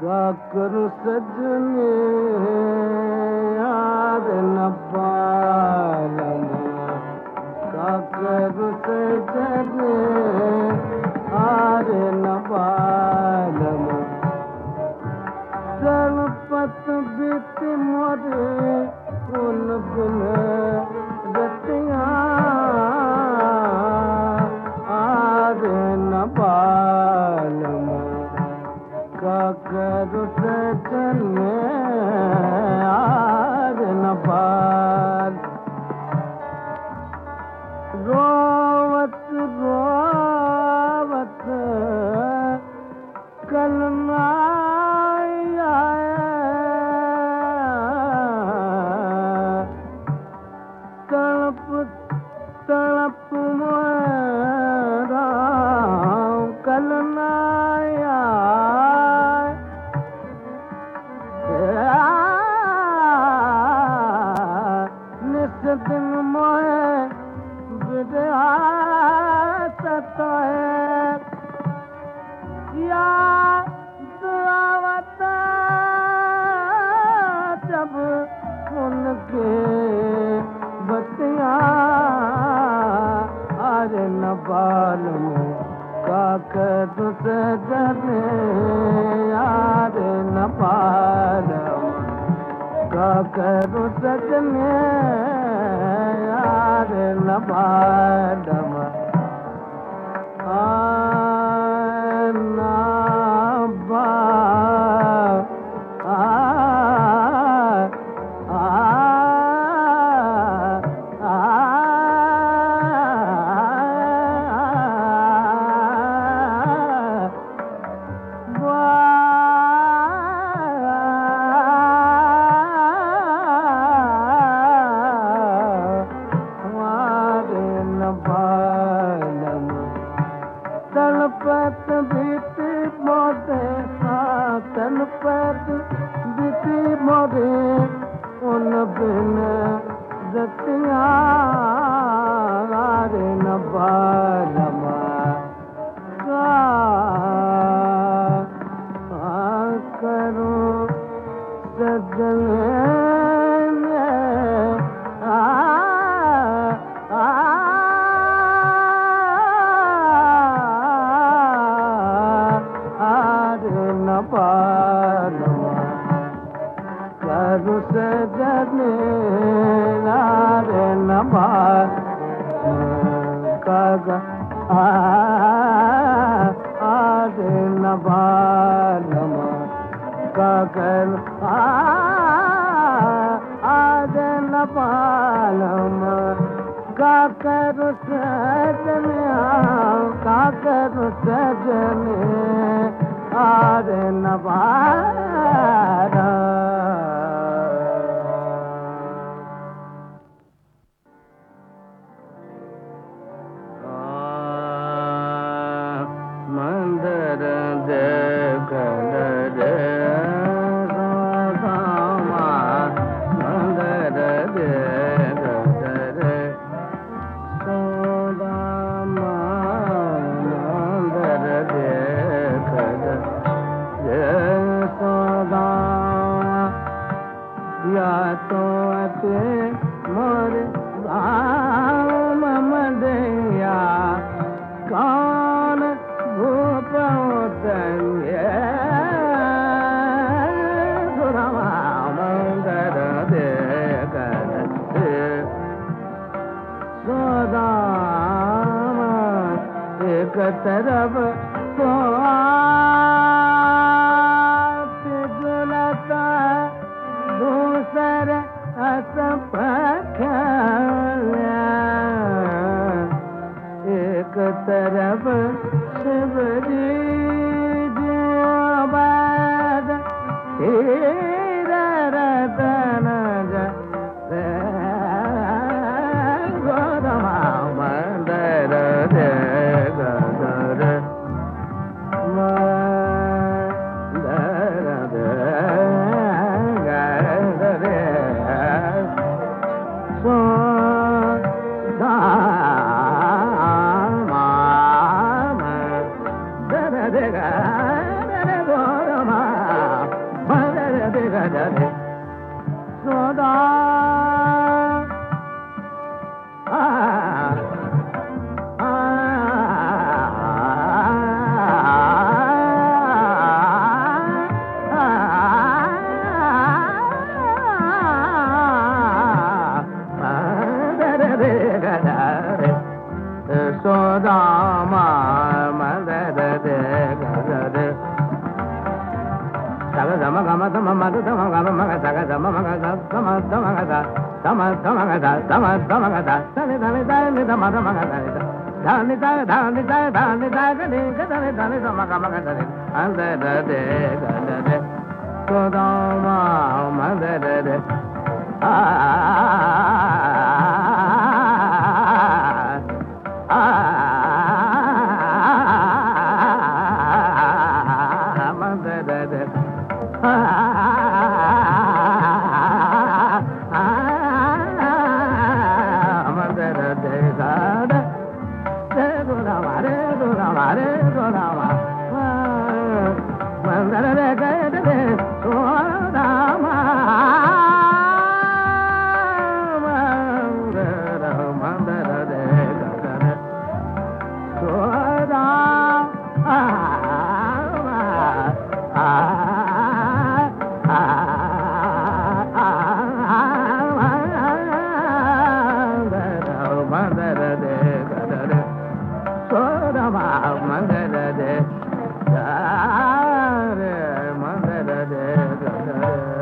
करू सजने यार न पालम का करू सजने यार न पालम जनपत बीत मोरे उन बिन रतिया यार न पालम करू सजने यार न पाल रोवत रोवत कल तड़प तड़प मोरा कल दिन मोए विद्या सताए याद आवत जब उनके बतिया आज न बाल में का करू सजने यार न बाल का करू सजने यार न बालम तनपत बीती मोरे तनपत बीती मोरे उन बिन रतिया यार न बालम करू सजने करू सजने यार न बाल आज न बालम का करू आज न बालम का करू सजने का करू सजने यार न बाल मंदर देखल रे रामा मंदर देखल रे रामा मंदर देखल रे सदा या तो ते मोर राम मंदिया कौन मंदर देखल सोदाम एक तरफ जुलता दूसर एक तरफ शिवजी बाद हीरा रतन गोदमा मंदर देखल मंदर देखल सोदा saga sama gama sama madu sama gama maga saga sama maga sama sama ga sama sama ga sama sama ga dani dani dani sama sama ga dani dani dani dani dani dani dani dani sama gama ga dani ande de de de so dama ma de de mandara de